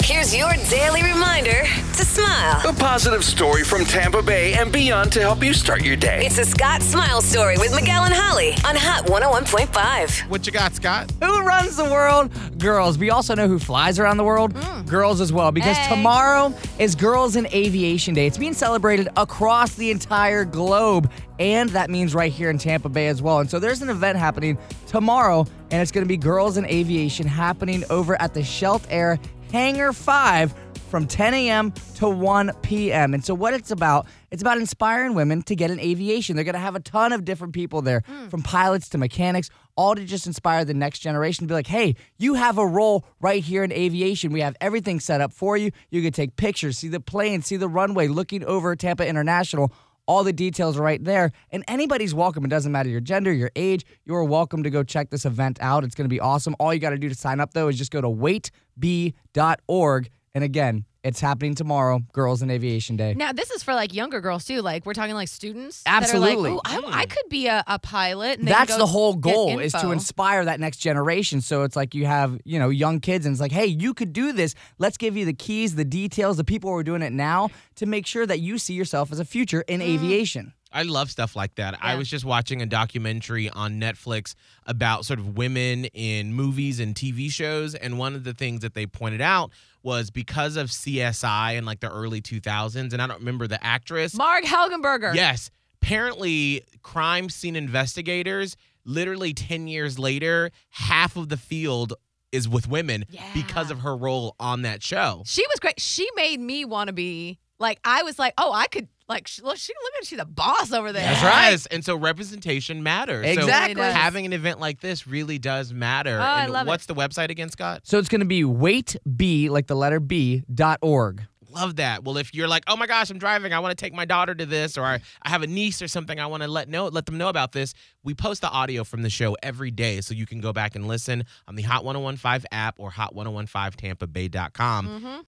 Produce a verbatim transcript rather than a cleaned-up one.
Here's your daily reminder to smile. A positive story from Tampa Bay and beyond to help you start your day. It's a Scott Smile Story with Miguel and Holly on Hot one oh one point five. What you got, Scott? Who runs the world? Girls. We also know who flies around the world. Mm. Girls as well, because Hey. tomorrow is Girls in Aviation Day. It's being celebrated across the entire globe, and that means right here in Tampa Bay as well. And so there's an event happening tomorrow, and it's going to be Girls in Aviation happening over at the Shelt Air Hangar five from ten a.m. to one p.m. And so what it's about, it's about inspiring women to get in aviation. They're going to have a ton of different people there, from pilots to mechanics, all to just inspire the next generation to be like, hey, you have a role right here in aviation. We have everything set up for you. You can take pictures, see the plane, see the runway, looking over Tampa International. All the details are right there. And anybody's welcome. It doesn't matter your gender, your age. You're welcome to go check this event out. It's going to be awesome. All you got to do to sign up, though, is just go to wait b dot org. And again, it's happening tomorrow, Girls in Aviation Day. Now, this is for like younger girls too. Like we're talking like students. Absolutely. That are like, oh, I, I could be a, a pilot. And they That's go the whole get goal, is to info. inspire that next generation. So it's like you have, you know, young kids, and it's like, hey, you could do this. Let's give you the keys, the details, the people who are doing it now to make sure that you see yourself as a future in Mm. aviation. I love stuff like that. I Yeah. was just watching a documentary on Netflix about sort of women in movies and T V shows, and one of the things that they pointed out was because of C S I in like the early two thousands, and I don't remember the actress. Mark Helgenberger. Yes. Apparently, crime scene investigators, literally ten years later, half of the field is with women Yeah. because of her role on that show. She was great. She made me want to be like, I was like, oh, I could like, she, look, she look at she's a boss over there. That's right. And so representation matters. Exactly. So having an event like this really does matter. Oh, I and love it. what's the website again, Scott? So it's going to be wait b, like the letter B, dot org. Love that. Well, if you're like, oh my gosh, I'm driving, I want to take my daughter to this, or I, I have a niece or something, I want to let know let them know about this. We post the audio from the show every day, so you can go back and listen on the Hot ten fifteen app or hot ten fifteen tampa bay dot com. Mm-hmm.